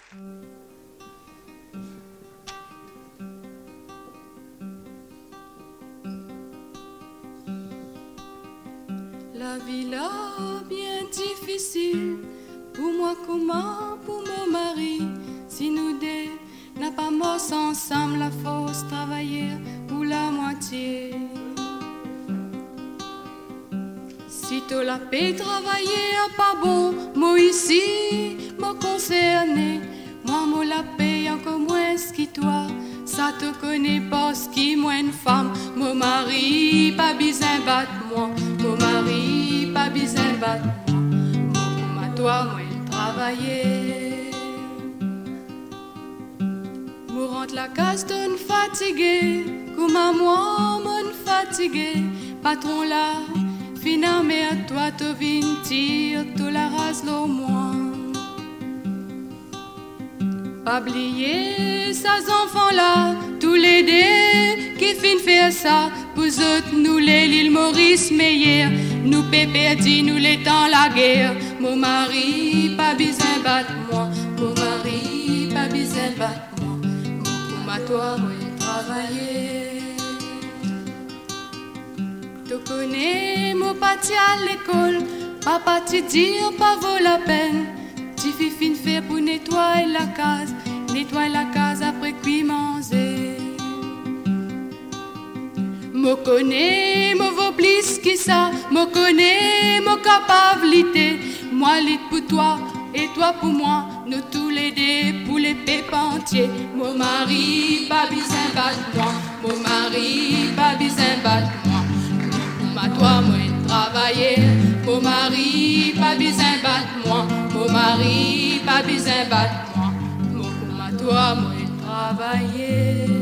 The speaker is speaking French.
La vie là, bien difficile, pour moi comme pour mon mari. Si nous deux n'a pas mort ensemble, la force travailler pour la moitié. Si tu la paix travailler à pas bon, moi ici, moi concerné, moi la paix encore moins que toi. Ça te connaît pas ce qui moi une femme, mon mari pas besoin battre moi, mon mari pas besoin battre moi, toi moi travailler. Moi rentre la case d'une fatiguée, comme à moi mon fatigué, patron là, finalement à toi te vins tire, tout la race au moins. Pas oublier ces enfants-là, tous les deux qui finissent faire ça. Pour eux, nous les l'île Maurice Meyer, nous pépé dit nous les temps la guerre. Mon mari, pas besoin battre moi, mon mari, pas besoin battre moi. Pour ma toi, moi travailler. Tu connais mon parti à l'école, papa te dire pas vaut la peine. Tu fais fin faire pour nettoyer la case après qu'il manger. Mo connais, mo vaut plus que ça, mo connais, mo capacité. Moi lit pour toi et toi pour moi, nous tous les deux pour les pépentiers. Mon mari pas besoin battre moi, mon mari pas besoin battre moi. Ma toi moi travailler, mon mari pas besoin battre moi, mon mari pas besoin battre moi. Moi toi moi travailler.